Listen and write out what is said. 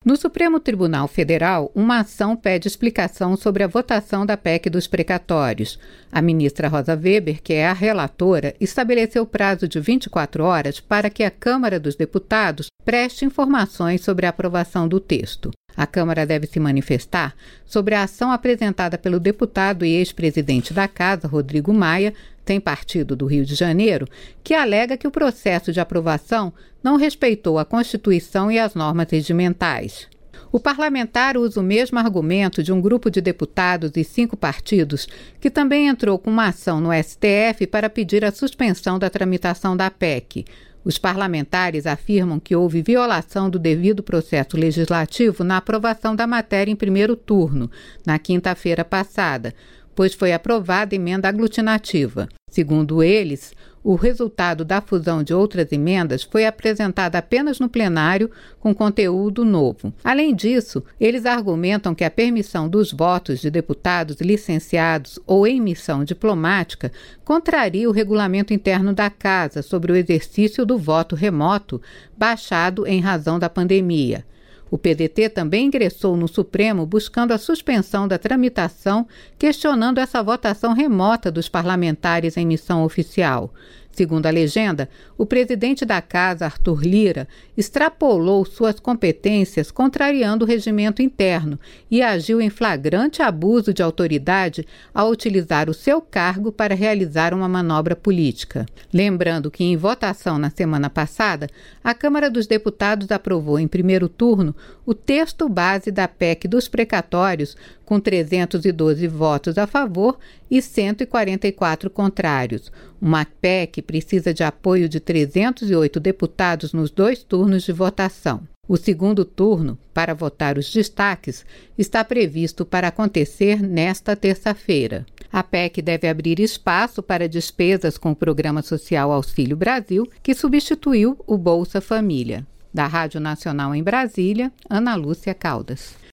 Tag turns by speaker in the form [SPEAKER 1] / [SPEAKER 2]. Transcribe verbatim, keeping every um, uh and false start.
[SPEAKER 1] No Supremo Tribunal Federal, uma ação pede explicação sobre a votação da P E C dos precatórios. A ministra Rosa Weber, que é a relatora, estabeleceu prazo de vinte e quatro horas para que a Câmara dos Deputados preste informações sobre a aprovação do texto. A Câmara deve se manifestar sobre a ação apresentada pelo deputado e ex-presidente da Casa, Rodrigo Maia, tem partido do Rio de Janeiro, que alega que o processo de aprovação não respeitou a Constituição e as normas regimentais. O parlamentar usa o mesmo argumento de um grupo de deputados e cinco partidos que também entrou com uma ação no S T F para pedir a suspensão da tramitação da P E C. Os parlamentares afirmam que houve violação do devido processo legislativo na aprovação da matéria em primeiro turno, na quinta-feira passada, pois foi aprovada emenda aglutinativa. Segundo eles, o resultado da fusão de outras emendas foi apresentado apenas no plenário com conteúdo novo. Além disso, eles argumentam que a permissão dos votos de deputados licenciados ou em missão diplomática contraria o regulamento interno da Casa sobre o exercício do voto remoto, baixado em razão da pandemia. O P D T também ingressou no Supremo buscando a suspensão da tramitação, questionando essa votação remota dos parlamentares em missão oficial. Segundo a legenda, o presidente da Casa, Arthur Lira, extrapolou suas competências contrariando o regimento interno e agiu em flagrante abuso de autoridade ao utilizar o seu cargo para realizar uma manobra política. Lembrando que, em votação na semana passada, a Câmara dos Deputados aprovou em primeiro turno o texto base da P E C dos precatórios, com trezentos e doze votos a favor e cento e quarenta e quatro contrários. Uma P E C precisa de apoio de trezentos e oito deputados nos dois turnos de votação. O segundo turno, para votar os destaques, está previsto para acontecer nesta terça-feira. A P E C deve abrir espaço para despesas com o Programa Social Auxílio Brasil, que substituiu o Bolsa Família. Da Rádio Nacional em Brasília, Ana Lúcia Caldas.